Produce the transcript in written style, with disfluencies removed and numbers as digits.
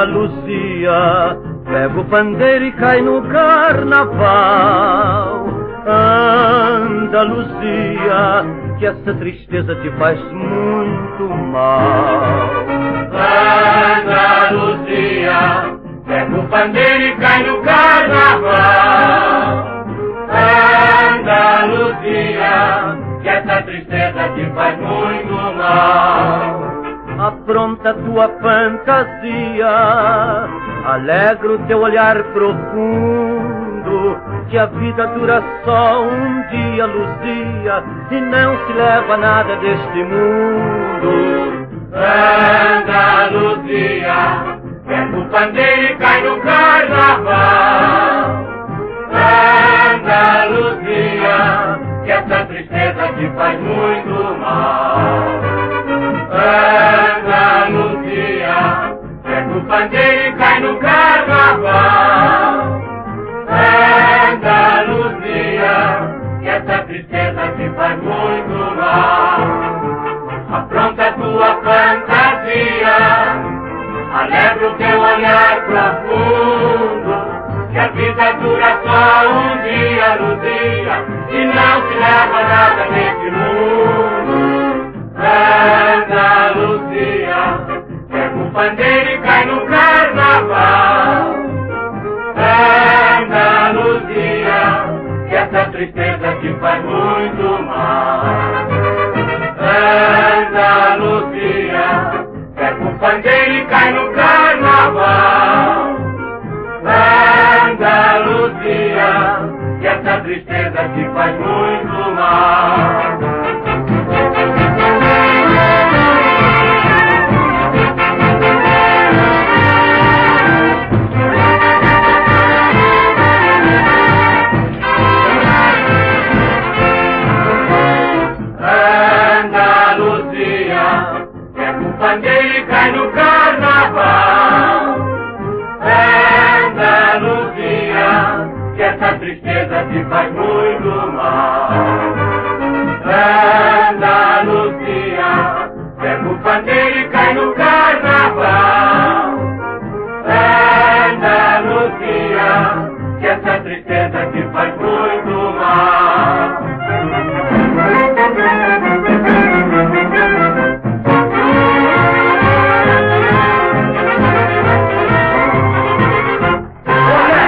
Andaluzia, pega o pandeiro e cai no carnaval. Andaluzia, que essa tristeza te faz muito mal. Andaluzia, pega o pandeiro e cai no carnaval. Andaluzia, que essa tristeza te faz muito mal. Apronta tua fantasia, alegra o teu olhar profundo, que a vida dura só um dia, Luzia, e não se leva nada deste mundo. Andaluzia, pega o pandeiro e cai no carnaval. Andaluzia, que essa tristeza te faz muito mal. Andaluzia, pega o pandeiro e cai no carnaval. Andaluzia, que essa tristeza te faz muito mal. Apronta tua fantasia, alegra o teu olhar profundo, que a vida dura só um dia, Luzia, e não se leva nada nesse mundo. Andaluzia, pega o pandeiro e cai no carnaval. Andaluzia, que essa tristeza te faz muito mal. Andaluzia, pega o pandeiro e cai no carnaval. Andaluzia, que essa tristeza te faz muito mal. Andaluzia, pega o pandeiro e cai no carnaval. Andaluzia, que essa tristeza te faz muito mal. Andaluzia, pega o pandeiro e cai no carnaval. Andaluzia, que essa tristeza te faz muito mal.